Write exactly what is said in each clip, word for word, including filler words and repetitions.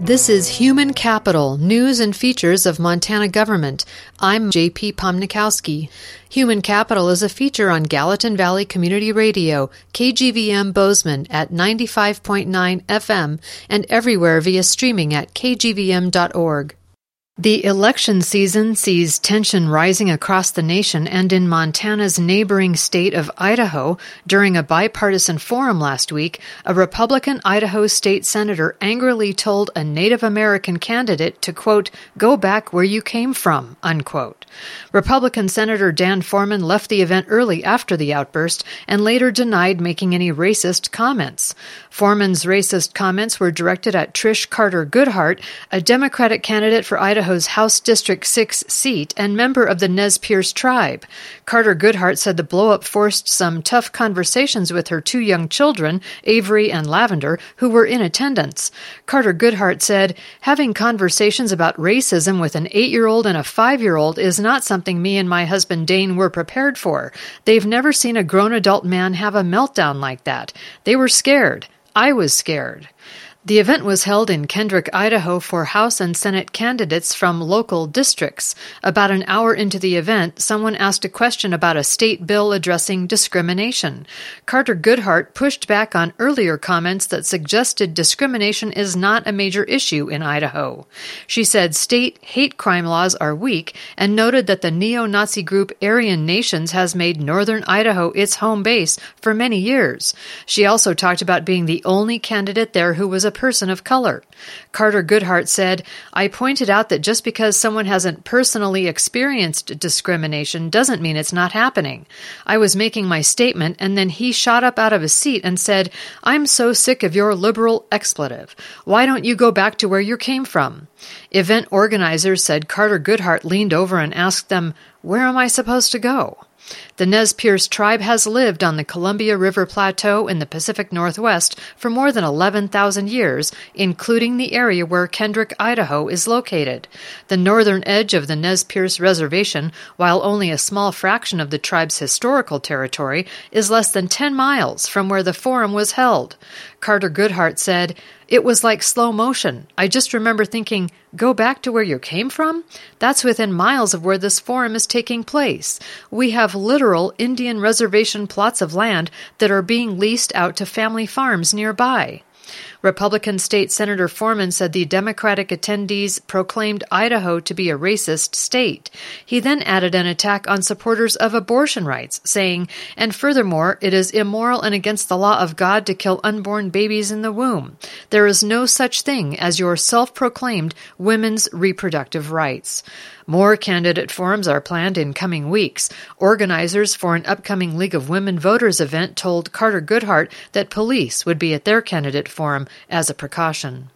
This is Human Capital, News and Features of Montana Government. I'm J P Pomnikowski. Human Capital is a feature on Gallatin Valley Community Radio, K G V M Bozeman at ninety-five point nine F M, and everywhere via streaming at k g v m dot org. The election season sees tension rising across the nation and in Montana's neighboring state of Idaho. During a bipartisan forum last week, a Republican Idaho state senator angrily told a Native American candidate to, quote, go back where you came from, unquote. Republican Senator Dan Foreman left the event early after the outburst and later denied making any racist comments. Foreman's racist comments were directed at Trish Carter Goodhart, a Democratic candidate for Idaho Idaho's House District six seat and member of the Nez Perce tribe. Carter Goodhart said the blow-up forced some tough conversations with her two young children, Avery and Lavender, who were in attendance. Carter Goodhart said, having conversations about racism with an eight-year-old and a five-year-old is not something me and my husband Dane were prepared for. They've never seen a grown adult man have a meltdown like that. They were scared. I was scared. The event was held in Kendrick, Idaho for House and Senate candidates from local districts. About an hour into the event, someone asked a question about a state bill addressing discrimination. Carter Goodhart pushed back on earlier comments that suggested discrimination is not a major issue in Idaho. She said state hate crime laws are weak and noted that the neo-Nazi group Aryan Nations has made northern Idaho its home base for many years. She also talked about being the only candidate there who was a person of color. Carter Goodhart said, I pointed out that just because someone hasn't personally experienced discrimination doesn't mean it's not happening. I was making my statement, and then he shot up out of his seat and said, I'm so sick of your liberal expletive. Why don't you go back to where you came from? Event organizers said Carter Goodhart leaned over and asked them, where am I supposed to go? The Nez Perce tribe has lived on the Columbia River Plateau in the Pacific Northwest for more than eleven thousand years, including the area where Kendrick, Idaho is located. The northern edge of the Nez Perce Reservation, while only a small fraction of the tribe's historical territory, is less than ten miles from where the forum was held. Carter Goodhart said, it was like slow motion. I just remember thinking, go back to where you came from? That's within miles of where this forum is taking place. We have literal Indian reservation plots of land that are being leased out to family farms nearby. Republican State Senator Foreman said the Democratic attendees proclaimed Idaho to be a racist state. He then added an attack on supporters of abortion rights, saying, and furthermore, it is immoral and against the law of God to kill unborn babies in the womb. There is no such thing as your self-proclaimed women's reproductive rights. More candidate forums are planned in coming weeks. Organizers for an upcoming League of Women Voters event told Carter Goodhart that police would be at their candidate forum as a precaution.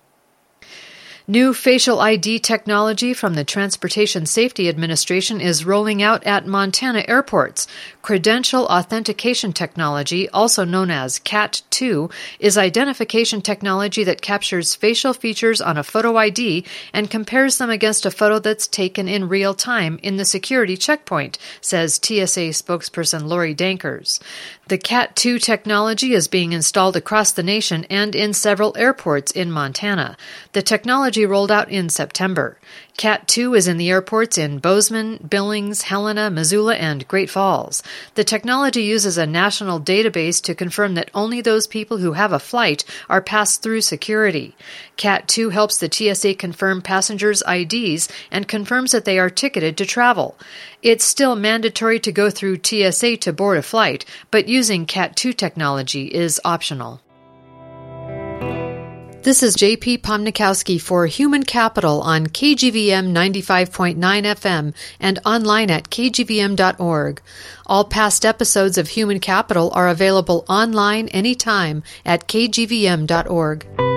New facial I D technology from the Transportation Safety Administration is rolling out at Montana airports. Credential Authentication Technology, also known as C A T two, is identification technology that captures facial features on a photo I D and compares them against a photo that's taken in real time in the security checkpoint, says T S A spokesperson Lori Dankers. The C A T two technology is being installed across the nation and in several airports in Montana. The technology rolled out in September. C A T two is in the airports in Bozeman, Billings, Helena, Missoula, and Great Falls. The technology uses a national database to confirm that only those people who have a flight are passed through security. C A T two helps the T S A confirm passengers' I Ds and confirms that they are ticketed to travel. It's still mandatory to go through T S A to board a flight, but using C A T two technology is optional. This is J P Pomnikowski for Human Capital on K G V M ninety-five point nine F M and online at k g v m dot org. All past episodes of Human Capital are available online anytime at k g v m dot org.